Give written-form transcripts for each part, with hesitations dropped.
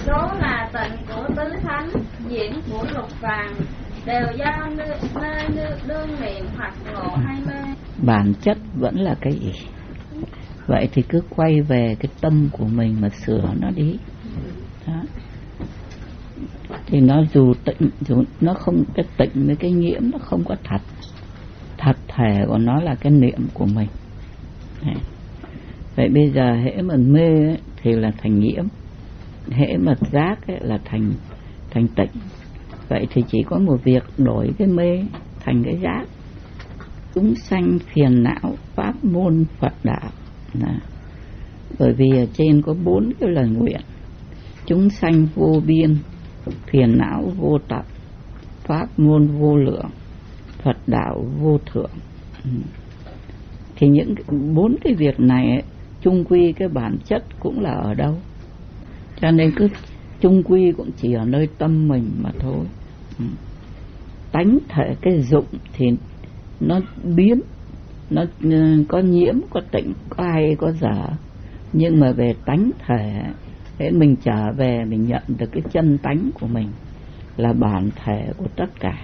Số là tịnh của tứ thánh, diễn của lục vàng, đều do nơi đương niệm hoặc ngộ hay mê. Bản chất vẫn là cái gì? Vậy thì cứ quay về cái tâm của mình mà sửa nó đi. Đó. Thì nó dù tịnh, dù nó không, cái tịnh với cái nhiễm nó không có thật. Thật thể của nó là cái niệm của mình. Đấy. Vậy bây giờ hễ mà mê ấy, thì là thành nhiễm, hễ mà giác ấy, là thành tịnh. Vậy thì chỉ có một việc đổi cái mê thành cái giác. Chúng sanh phiền não pháp môn Phật đạo. Đó. Bởi vì ở trên có 4 cái lời nguyện: chúng sanh vô biên, phiền não vô tận, pháp môn vô lượng, Phật đạo vô thượng. Thì những 4 cái việc này ấy, chung quy cái bản chất cũng là ở đâu? Cho nên cứ chung quy cũng chỉ ở nơi tâm mình mà thôi. Tánh thể cái dụng thì nó biến, nó có nhiễm, có tịnh, có hay, có dở. Nhưng mà về tánh thể, thế mình trở về mình nhận được cái chân tánh của mình là bản thể của tất cả.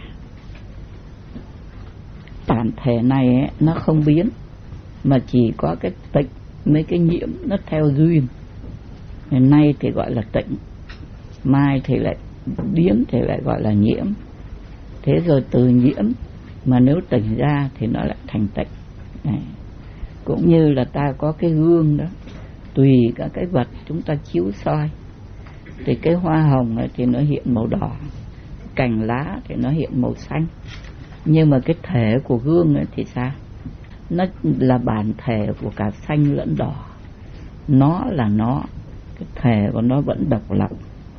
Bản thể này ấy, nó không biến, mà chỉ có cái tịnh mấy cái nhiễm nó theo duyên. Nay thì gọi là tịnh, mai thì lại biến thì lại gọi là nhiễm. Thế rồi từ nhiễm mà nếu tỉnh ra thì nó lại thành tịnh. Này. Cũng như là ta có cái gương đó, tùy các cái vật chúng ta chiếu soi, thì cái hoa hồng này thì nó hiện màu đỏ, cành lá thì nó hiện màu xanh. Nhưng mà cái thể của gương này thì sao? Nó là bản thể của cả xanh lẫn đỏ. Nó là nó, cái thể của nó vẫn độc lập.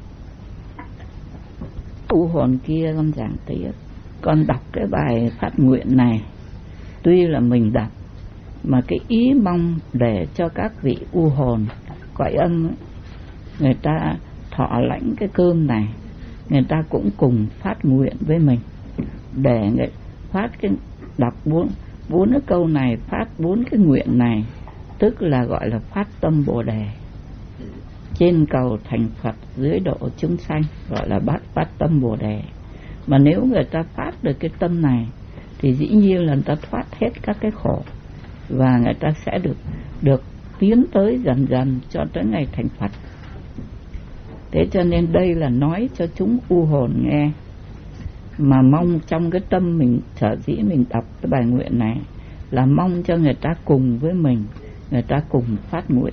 U hồn kia con giảng tiếp, con đọc cái bài phát nguyện này, tuy là mình đọc mà cái ý mong để cho các vị u hồn cõi âm ấy, người ta thọ lãnh cái cơm này, người ta cũng cùng phát nguyện với mình để người phát cái đọc bốn cái câu này, phát 4 cái nguyện này, tức là gọi là phát tâm Bồ đề, trên cầu thành Phật, dưới độ chúng sanh, gọi là phát tâm Bồ đề. Mà nếu người ta phát được cái tâm này thì dĩ nhiên là người ta thoát hết các cái khổ, và người ta sẽ được tiến tới dần dần cho tới ngày thành Phật. Thế cho nên đây là nói cho chúng u hồn nghe, mà mong trong cái tâm mình, sở dĩ mình đọc cái bài nguyện này là mong cho người ta cùng với mình, người ta cùng phát nguyện.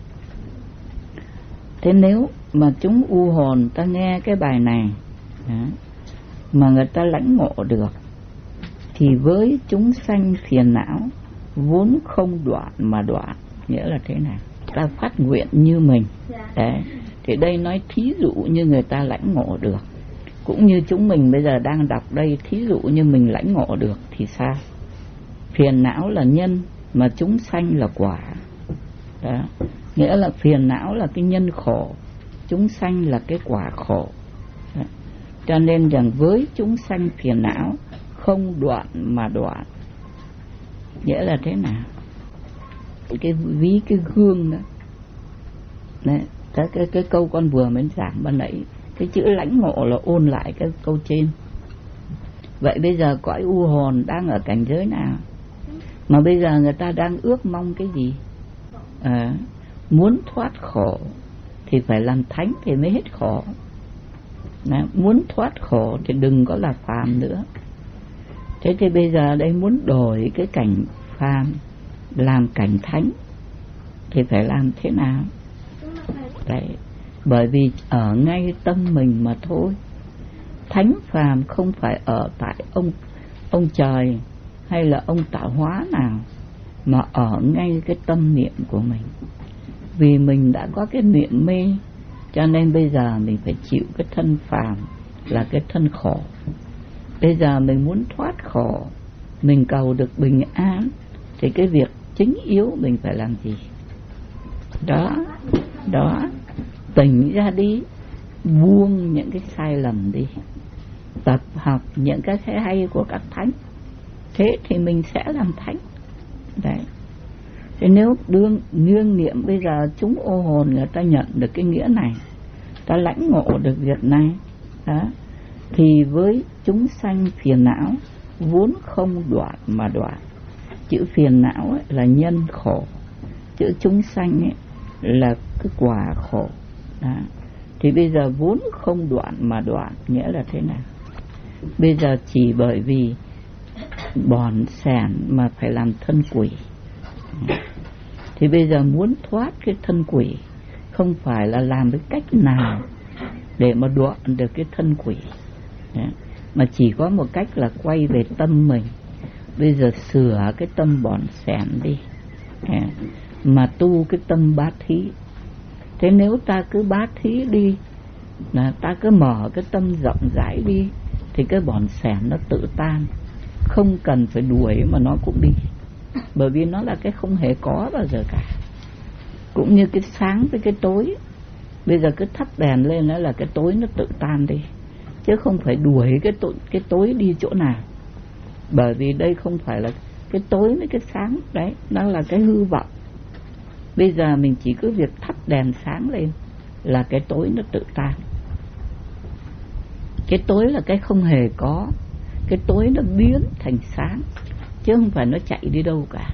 Thế nếu mà chúng u hồn ta nghe cái bài này mà người ta lãnh ngộ được, thì với chúng sanh phiền não vốn không đoạn mà đoạn. Nghĩa là thế nào? Ta phát nguyện như mình. Đấy. Thì đây nói thí dụ như người ta lãnh ngộ được, cũng như chúng mình bây giờ đang đọc đây, thí dụ như mình lãnh ngộ được thì sao? Phiền não là nhân, mà chúng sanh là quả. Đó. Nghĩa là phiền não là cái nhân khổ, chúng sanh là cái quả khổ. Đó. Cho nên rằng với chúng sanh phiền não không đoạn mà đoạn. Nghĩa là thế nào? Cái ví cái gương đó. Đấy, cái câu con vừa mới giảng ban nãy, cái chữ lãnh ngộ là ôn lại cái câu trên. Vậy bây giờ cõi u hồn đang ở cảnh giới nào? Mà bây giờ người ta đang ước mong cái gì? Muốn thoát khổ thì phải làm thánh thì mới hết khổ. Muốn thoát khổ thì đừng có là phàm nữa. Thế thì bây giờ đây muốn đổi cái cảnh phàm làm cảnh thánh thì phải làm thế nào? Đấy. Bởi vì ở ngay tâm mình mà thôi. Thánh phàm không phải ở tại ông trời hay là ông tạo hóa nào, mà ở ngay cái tâm niệm của mình. Vì mình đã có cái niệm mê, cho nên bây giờ mình phải chịu cái thân phàm là cái thân khổ. Bây giờ mình muốn thoát khổ, mình cầu được bình an, thì cái việc chính yếu mình phải làm gì? Đó, tỉnh ra đi, buông những cái sai lầm đi, tập học những cái hay của các thánh, thế thì mình sẽ làm thánh. Đấy. Thế nếu nương niệm bây giờ chúng ô hồn người ta nhận được cái nghĩa này, ta lãnh ngộ được việc này đó, thì với chúng sanh phiền não vốn không đoạn mà đoạn. Chữ phiền não ấy là nhân khổ, chữ chúng sanh ấy là cái quả khổ đó. Thì bây giờ vốn không đoạn mà đoạn nghĩa là thế nào? Bây giờ chỉ bởi vì bòn sẻn mà phải làm thân quỷ. Thì bây giờ muốn thoát cái thân quỷ không phải là làm cái cách nào để mà đoạn được cái thân quỷ, mà chỉ có một cách là quay về tâm mình. Bây giờ sửa cái tâm bòn sẻn đi, mà tu cái tâm bát thí. Thế nếu ta cứ bát thí đi, là ta cứ mở cái tâm rộng rãi đi, thì cái bòn sẻn nó tự tan, không cần phải đuổi mà nó cũng đi. Bởi vì nó là cái không hề có bao giờ cả. Cũng như cái sáng với cái tối, bây giờ cứ thắp đèn lên là cái tối nó tự tan đi, chứ không phải đuổi cái tối đi chỗ nào. Bởi vì đây không phải là cái tối với cái sáng, đấy, nó là cái hư vọng. Bây giờ mình chỉ cứ việc thắp đèn sáng lên là cái tối nó tự tan. Cái tối là cái không hề có, cái tối nó biến thành sáng, chứ không phải nó chạy đi đâu cả.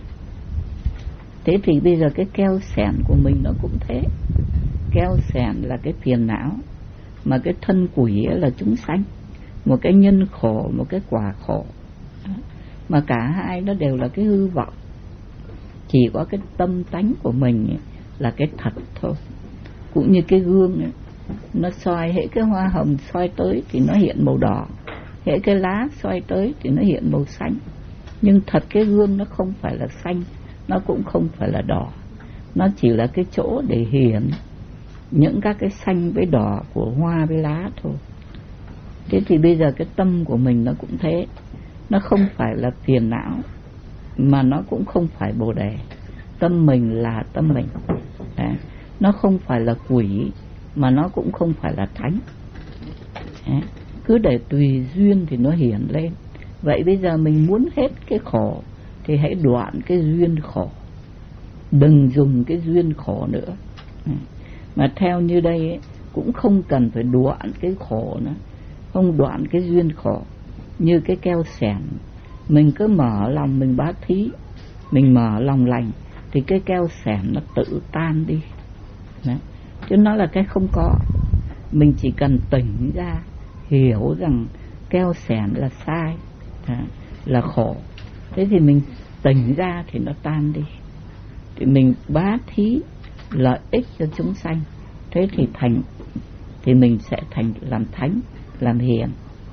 Thế thì bây giờ cái keo sẻn của mình nó cũng thế. Keo sẻn là cái phiền não, mà cái thân quỷ là chúng sanh, một cái nhân khổ, một cái quả khổ. Mà cả hai nó đều là cái hư vọng. Chỉ có cái tâm tánh của mình ấy, là cái thật thôi. Cũng như cái gương ấy, nó soi, hễ cái hoa hồng soi tới thì nó hiện màu đỏ, hễ cái lá soi tới thì nó hiện màu xanh. Nhưng thật cái gương nó không phải là xanh, nó cũng không phải là đỏ, nó chỉ là cái chỗ để hiện những các cái xanh với đỏ của hoa với lá thôi. Thế thì bây giờ cái tâm của mình nó cũng thế, nó không phải là phiền não, mà nó cũng không phải bồ đề. Tâm mình là tâm mình. Đấy. Nó không phải là quỷ, mà nó cũng không phải là thánh. Đấy. Cứ để tùy duyên thì nó hiển lên. Vậy bây giờ mình muốn hết cái khổ thì hãy đoạn cái duyên khổ, đừng dùng cái duyên khổ nữa. Mà theo như đây ấy, cũng không cần phải đoạn cái khổ nữa, không đoạn cái duyên khổ. Như cái keo sẻn, mình cứ mở lòng mình bát thí, mình mở lòng lành, thì cái keo sẻn nó tự tan đi. Đấy. Chứ nó là cái không có. Mình chỉ cần tỉnh ra, hiểu rằng keo sẻn là sai, là khổ. Thế thì mình tỉnh ra thì nó tan đi. Thì mình bát thí lợi ích cho chúng sanh, thế thì mình sẽ làm thánh, làm hiền.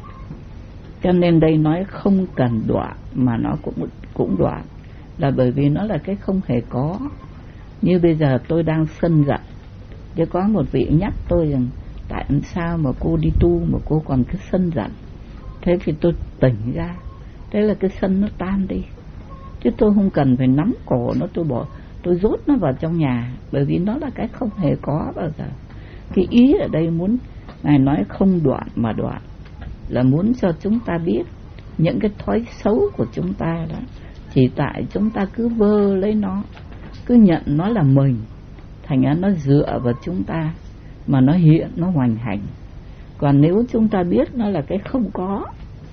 Cho nên đây nói không cần đoạn mà nó cũng đoạn, là bởi vì nó là cái không hề có. Như bây giờ tôi đang sân giận, chứ có một vị nhắc tôi rằng tại sao mà cô đi tu mà cô còn cứ sân giận. Thế thì tôi tỉnh ra, thế là cái sân nó tan đi. Chứ tôi không cần phải nắm cổ nó, tôi dốt nó vào trong nhà, bởi vì nó là cái không hề có bao giờ. Cái ý ở đây muốn Ngài nói không đoạn mà đoạn, là muốn cho chúng ta biết những cái thói xấu của chúng ta đó, chỉ tại chúng ta cứ vơ lấy nó, cứ nhận nó là mình, thành ra nó dựa vào chúng ta mà nó hiện, nó hoành hành. Còn nếu chúng ta biết nó là cái không có,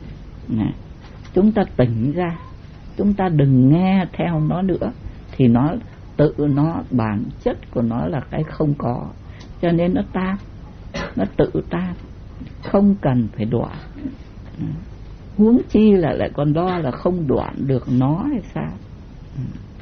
chúng ta tỉnh ra, chúng ta đừng nghe theo nó nữa, thì nó tự nó, bản chất của nó là cái không có, cho nên nó tan, nó tự tan, không cần phải đoạn. Huống chi là lại còn đo là không đoạn được nó hay sao.